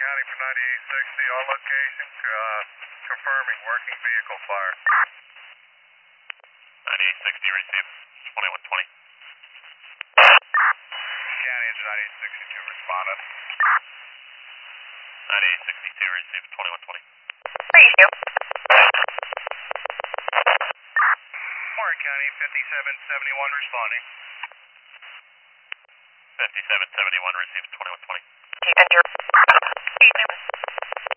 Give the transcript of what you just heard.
County for 9860, all locations confirming working vehicle fire. 9860 received, 2120. County into 9862 responded. 9862 received, 2120. Please do. Warren County 5771 responding. 5771 received, 2120. Enter.